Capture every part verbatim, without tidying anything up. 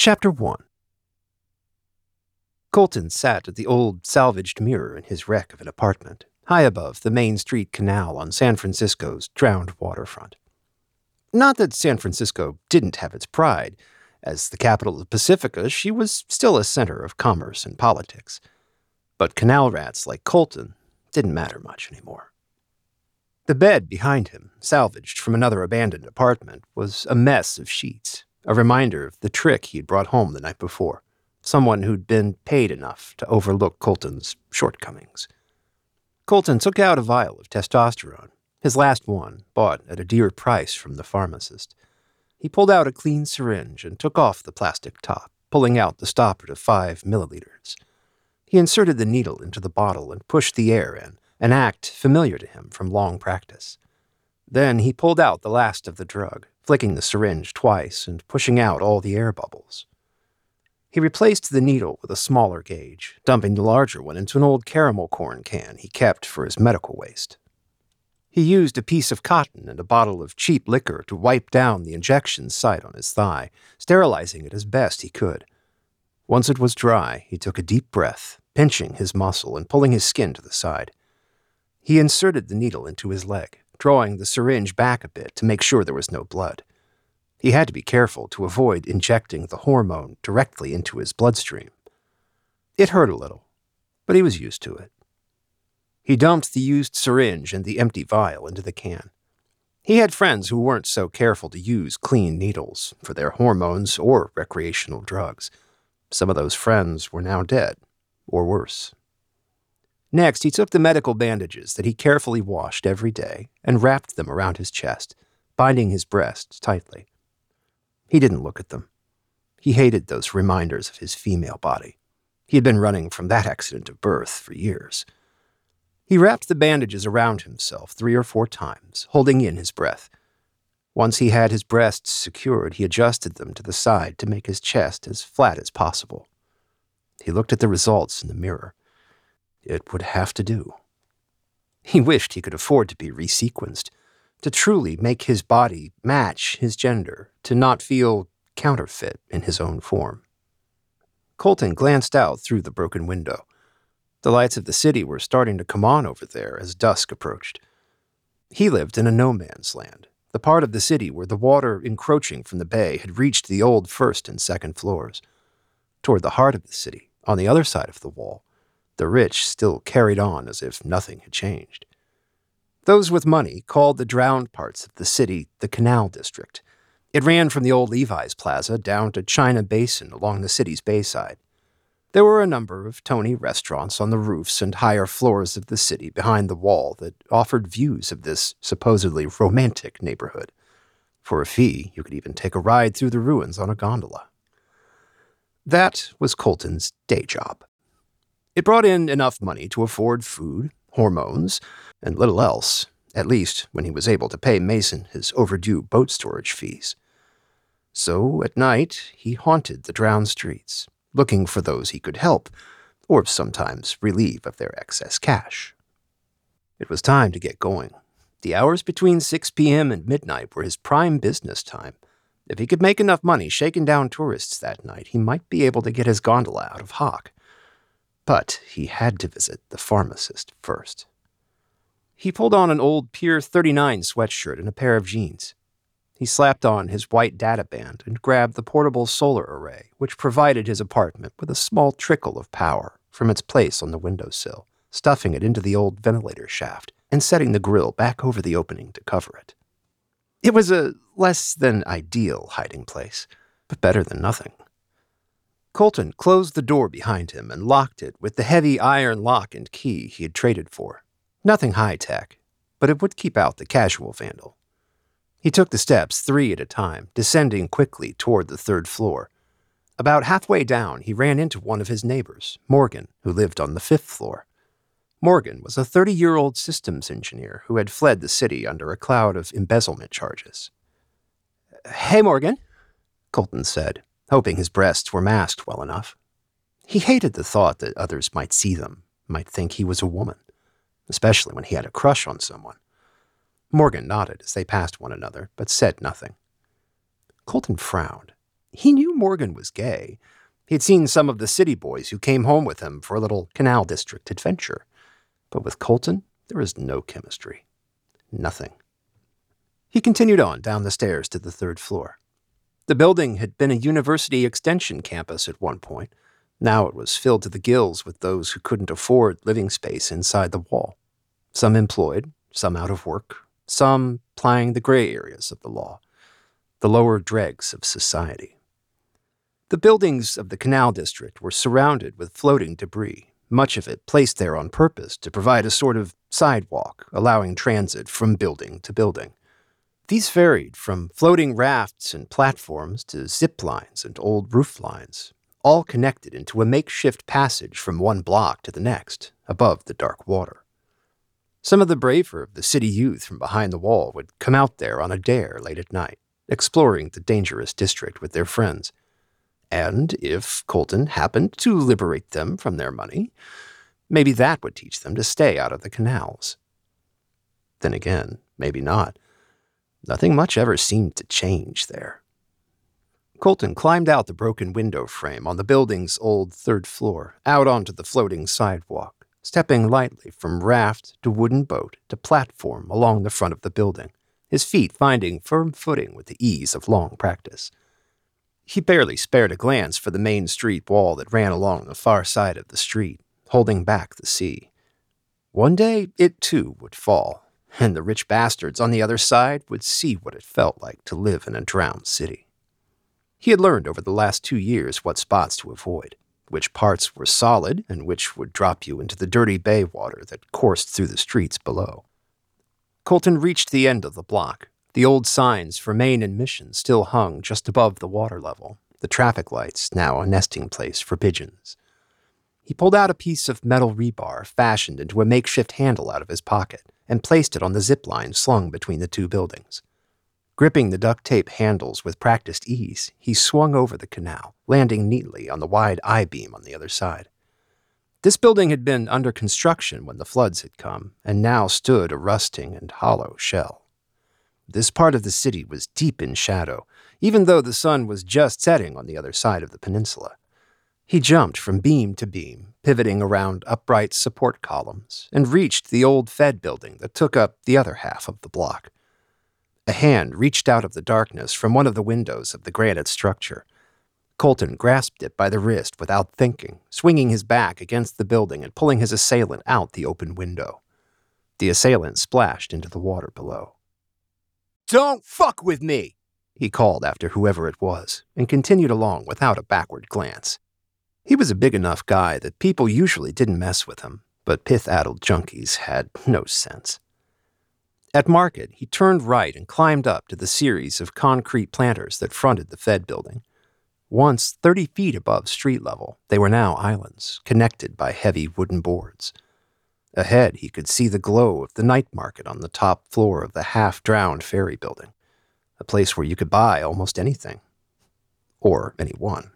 Chapter one. Colton sat at the old salvaged mirror in his wreck of an apartment, high above the Main Street Canal on San Francisco's drowned waterfront. Not that San Francisco didn't have its pride. As the capital of Pacifica, she was still a center of commerce and politics. But canal rats like Colton didn't matter much anymore. The bed behind him, salvaged from another abandoned apartment, was a mess of sheets, a reminder of the trick he'd brought home the night before, someone who'd been paid enough to overlook Colton's shortcomings. Colton took out a vial of testosterone, his last one, bought at a dear price from the pharmacist. He pulled out a clean syringe and took off the plastic top, pulling out the stopper to five milliliters. He inserted the needle into the bottle and pushed the air in, an act familiar to him from long practice. Then he pulled out the last of the drug, flicking the syringe twice and pushing out all the air bubbles. He replaced the needle with a smaller gauge, dumping the larger one into an old caramel corn can he kept for his medical waste. He used a piece of cotton and a bottle of cheap liquor to wipe down the injection site on his thigh, sterilizing it as best he could. Once it was dry, he took a deep breath, pinching his muscle and pulling his skin to the side. He inserted the needle into his leg, drawing the syringe back a bit to make sure there was no blood. He had to be careful to avoid injecting the hormone directly into his bloodstream. It hurt a little, but he was used to it. He dumped the used syringe and the empty vial into the can. He had friends who weren't so careful to use clean needles for their hormones or recreational drugs. Some of those friends were now dead, or worse. Next, he took the medical bandages that he carefully washed every day and wrapped them around his chest, binding his breasts tightly. He didn't look at them. He hated those reminders of his female body. He had been running from that accident of birth for years. He wrapped the bandages around himself three or four times, holding in his breath. Once he had his breasts secured, he adjusted them to the side to make his chest as flat as possible. He looked at the results in the mirror. It would have to do. He wished he could afford to be resequenced, to truly make his body match his gender, to not feel counterfeit in his own form. Colton glanced out through the broken window. The lights of the city were starting to come on over there as dusk approached. He lived in a no-man's land, the part of the city where the water encroaching from the bay had reached the old first and second floors. Toward the heart of the city, on the other side of the wall, the rich still carried on as if nothing had changed. Those with money called the drowned parts of the city the Canal District. It ran from the old Levi's Plaza down to China Basin along the city's bayside. There were a number of Tony restaurants on the roofs and higher floors of the city behind the wall that offered views of this supposedly romantic neighborhood. For a fee, you could even take a ride through the ruins on a gondola. That was Colton's day job. It brought in enough money to afford food, hormones, and little else, at least when he was able to pay Mason his overdue boat storage fees. So, at night, he haunted the drowned streets, looking for those he could help, or sometimes relieve of their excess cash. It was time to get going. The hours between six p.m. and midnight were his prime business time. If he could make enough money shaking down tourists that night, he might be able to get his gondola out of hock. But he had to visit the pharmacist first. He pulled on an old Pier thirty-nine sweatshirt and a pair of jeans. He slapped on his white data band and grabbed the portable solar array, which provided his apartment with a small trickle of power from its place on the windowsill, stuffing it into the old ventilator shaft and setting the grill back over the opening to cover it. It was a less than ideal hiding place, but better than nothing. Colton closed the door behind him and locked it with the heavy iron lock and key he had traded for. Nothing high-tech, but it would keep out the casual vandal. He took the steps three at a time, descending quickly toward the third floor. About halfway down, he ran into one of his neighbors, Morgan, who lived on the fifth floor. Morgan was a thirty-year-old systems engineer who had fled the city under a cloud of embezzlement charges. "Hey, Morgan," Colton said, hoping his breasts were masked well enough. He hated the thought that others might see them, might think he was a woman, especially when he had a crush on someone. Morgan nodded as they passed one another, but said nothing. Colton frowned. He knew Morgan was gay. He'd seen some of the city boys who came home with him for a little Canal District adventure. But with Colton, there was no chemistry. Nothing. He continued on down the stairs to the third floor. The building had been a university extension campus at one point. Now it was filled to the gills with those who couldn't afford living space inside the wall. Some employed, some out of work, some plying the gray areas of the law, the lower dregs of society. The buildings of the Canal District were surrounded with floating debris, much of it placed there on purpose to provide a sort of sidewalk, allowing transit from building to building. These varied from floating rafts and platforms to zip lines and old roof lines, all connected into a makeshift passage from one block to the next, above the dark water. Some of the braver of the city youth from behind the wall would come out there on a dare late at night, exploring the dangerous district with their friends. And if Colton happened to liberate them from their money, maybe that would teach them to stay out of the canals. Then again, maybe not. Nothing much ever seemed to change there. Colton climbed out the broken window frame on the building's old third floor, out onto the floating sidewalk, stepping lightly from raft to wooden boat to platform along the front of the building, his feet finding firm footing with the ease of long practice. He barely spared a glance for the main street wall that ran along the far side of the street, holding back the sea. One day, it too would fall, and the rich bastards on the other side would see what it felt like to live in a drowned city. He had learned over the last two years what spots to avoid, which parts were solid and which would drop you into the dirty bay water that coursed through the streets below. Colton reached the end of the block. The old signs for Main and Mission still hung just above the water level, the traffic lights now a nesting place for pigeons. He pulled out a piece of metal rebar fashioned into a makeshift handle out of his pocket and placed it on the zip line slung between the two buildings. Gripping the duct tape handles with practiced ease, he swung over the canal, landing neatly on the wide I-beam on the other side. This building had been under construction when the floods had come, and now stood a rusting and hollow shell. This part of the city was deep in shadow, even though the sun was just setting on the other side of the peninsula. He jumped from beam to beam, pivoting around upright support columns, and reached the old Fed building that took up the other half of the block. A hand reached out of the darkness from one of the windows of the granite structure. Colton grasped it by the wrist without thinking, swinging his back against the building and pulling his assailant out the open window. The assailant splashed into the water below. "Don't fuck with me!" he called after whoever it was, and continued along without a backward glance. He was a big enough guy that people usually didn't mess with him, but pith-addled junkies had no sense. At Market, he turned right and climbed up to the series of concrete planters that fronted the Fed building. Once thirty feet above street level, they were now islands, connected by heavy wooden boards. Ahead, he could see the glow of the night market on the top floor of the half-drowned ferry building, a place where you could buy almost anything. Or anyone.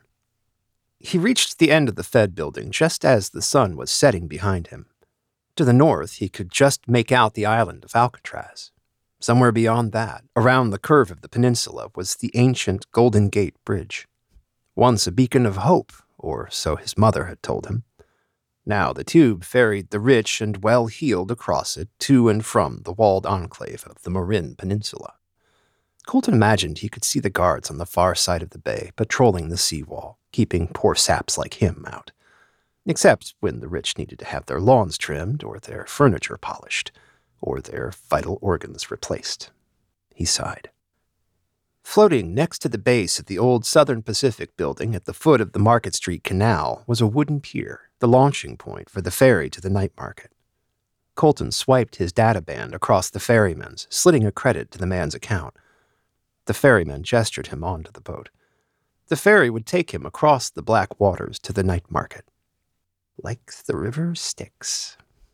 He reached the end of the Fed building just as the sun was setting behind him. To the north, he could just make out the island of Alcatraz. Somewhere beyond that, around the curve of the peninsula, was the ancient Golden Gate Bridge. Once a beacon of hope, or so his mother had told him. Now the tube ferried the rich and well-heeled across it to and from the walled enclave of the Marin Peninsula. Colton imagined he could see the guards on the far side of the bay patrolling the seawall, keeping poor saps like him out. Except when the rich needed to have their lawns trimmed, or their furniture polished, or their vital organs replaced. He sighed. Floating next to the base of the old Southern Pacific building at the foot of the Market Street Canal was a wooden pier, the launching point for the ferry to the night market. Colton swiped his data band across the ferryman's, slitting a credit to the man's account. The ferryman gestured him onto the boat. The ferry would take him across the black waters to the night market. Like the river Styx.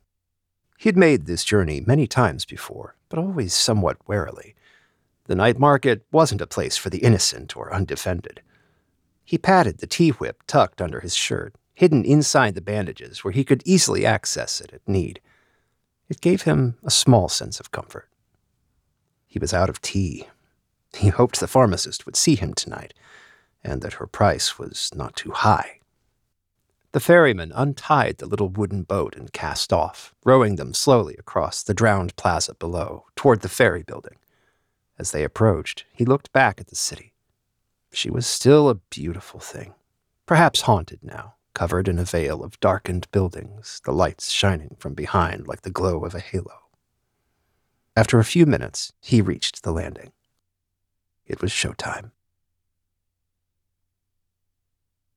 He had made this journey many times before, but always somewhat warily. The night market wasn't a place for the innocent or undefended. He patted the T-whip tucked under his shirt, hidden inside the bandages where he could easily access it at need. It gave him a small sense of comfort. He was out of tea. He hoped the pharmacist would see him tonight, and that her price was not too high. The ferryman untied the little wooden boat and cast off, rowing them slowly across the drowned plaza below, toward the ferry building. As they approached, he looked back at the city. She was still a beautiful thing, perhaps haunted now, covered in a veil of darkened buildings, the lights shining from behind like the glow of a halo. After a few minutes, he reached the landing. It was showtime.